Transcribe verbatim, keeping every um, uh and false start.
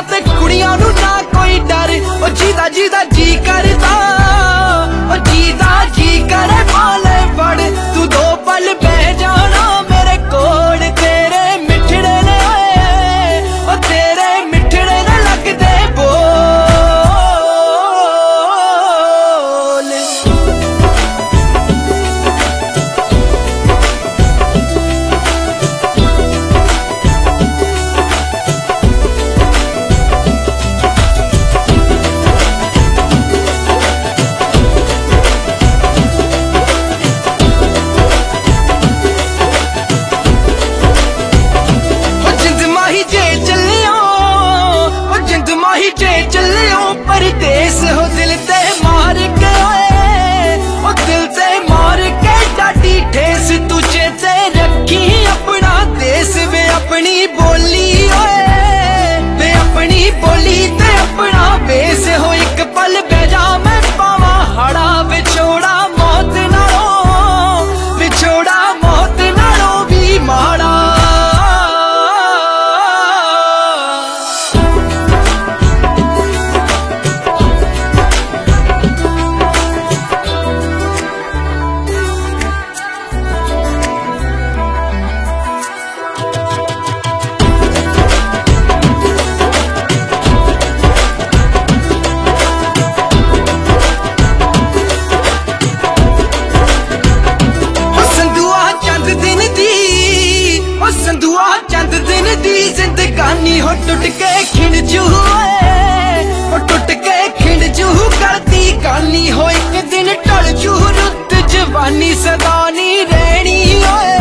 ते कुड़ियां नू ना कोई डर, ओ जीदा जीदा जी करदा, ओ जीदा जी करे पाले फड़, तू दो पल बह जाना मेरे कोल, तेरे मिठड़े ने ओ तेरे मिठड़े ने लगदे बोल। जे चलियो परदेस हो दिल ते मार के आए, ओ दिल ते मार के डाटी ठेस, तुझे ते रखी अपना देश वे अपनी बोली ओए, वे अपनी बोली ते अपना बेस हो। एक पल बेजा मैं पावा हड़ा, विछोड़ा मौत नालों, विछोड़ा मौत नालों भी माड़ा। संधुआ चंद दिन दी जिंदगानी हो टुट के खिंडजू, हो टुट के खिंडजू करती गानी हो, एक दिन टल जू रुत जवानी सदा नी रहनी होए।